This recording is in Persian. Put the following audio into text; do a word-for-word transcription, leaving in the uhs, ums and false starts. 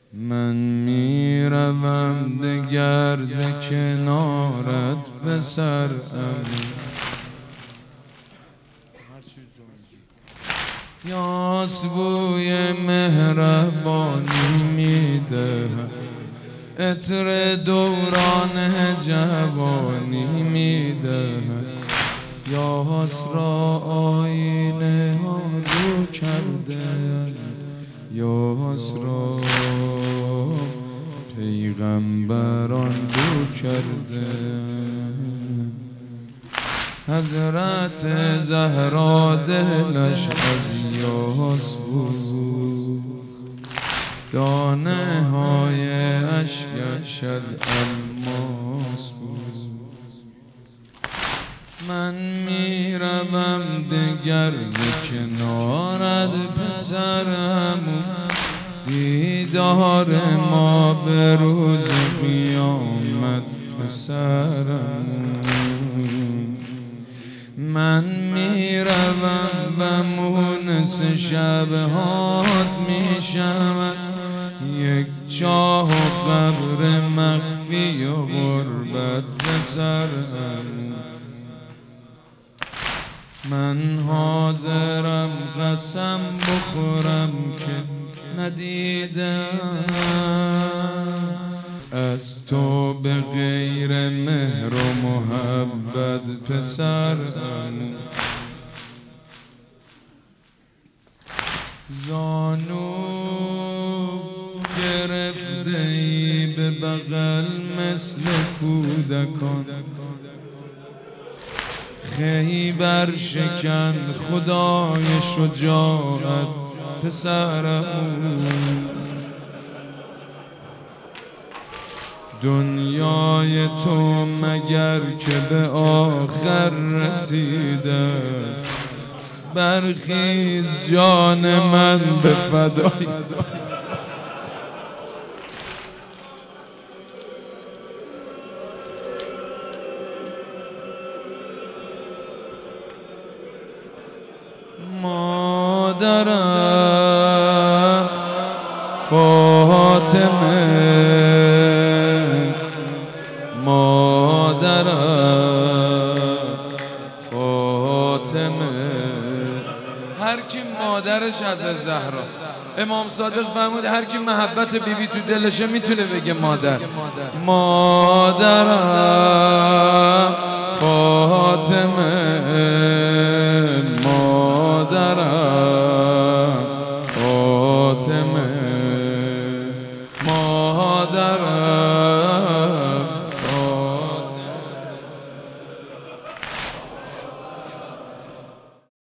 من میروم دگر ز کنارت پسرم، یاس بوی مهربانی میدهد، عطر دوران جوانی میدهد، یاس را آینه ها رو کرده، یاس را پیغمبران رو کرده. حضرت زهرا دلش از یاس بود، دانه های اشکش از الماس بود. من میروم دگر ز کنارت پسرم، دیدار ما به روز قیامت پسرم. من میروم و مونس شبهات میشم، یک چاه و قبر مخفی و غربت پسرم. من حاضرم قسم بخورم که ندیدم از تو به غیر مهر و محبت پسرم. زانو گرفته ای به بغل مثل کودکان، خیبر شکن خدای شجاعت پسرم. دنیای تو مگر که به آخر رسیده، برخیز جان من به فدای مادرم فاطمه، مادرم فاطمه. هر کی مادرش از زهراست. امام صادق فرمود هر کی محبت بیبی بی تو دلشه میتونه بگه مادر. مادرم فاطمه، مادرم فاطمه، مادرم